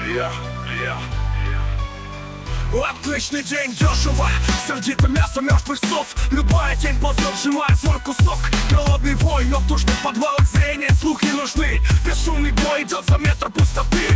Отличный день, дешево, сердито мясо мертвых сов. Любая тень ползет, сжимает свой кусок. Голодный вой, но в душных подвалах зрения слух не нужны. Бесшумный бой идет за метр пустоты.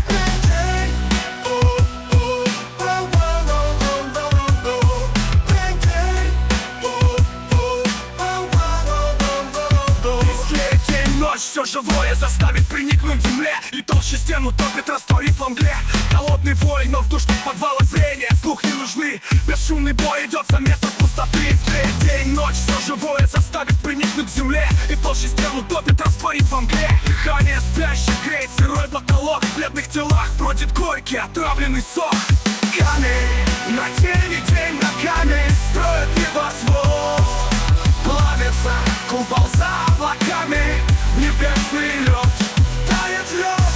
Все живое заставит приникнуть к земле, и толще стену топит, растворит во мгле. Холодный вой, но в душных подвалах зрения слух не нужны. Бесшумный бой идет за метр пустоты. День, ночь, все живое заставит приникнуть к земле, и толще стену топит, растворит во мгле. Дыхание спящих греет сырой потолок. В бледных телах бродит горький отравленный сок. Камень, на тени день на камень строят небосвод. Плавится купол за облаками. Небесный лед, тает лед.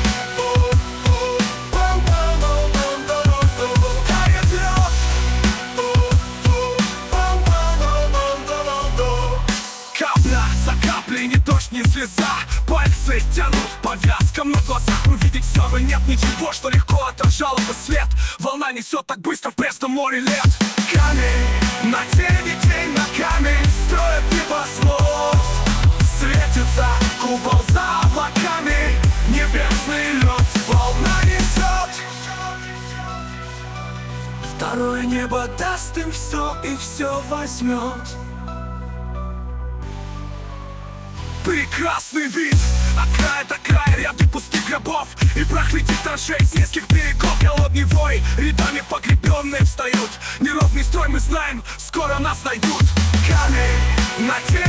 Тает лед. Капля за каплей, не дождь, не слеза. Пальцы тянут по вязкам на глазах. Увидеть все равно нет ничего, что легко отражало бы свет. Волна несет так быстро в пресном море лет. Камень, на тени день на камень строят небосвод. Светится купол за облаками. Небесный лед, волна несет. Второе небо даст им все и все возьмет. Прекрасный вид, от края до края ряды пустых гробов. И прах летит траншей с низких берегов. Голодный вой, рядами погребенные встают. Неровный строй мы знаем, скоро нас найдут. Камень на теле.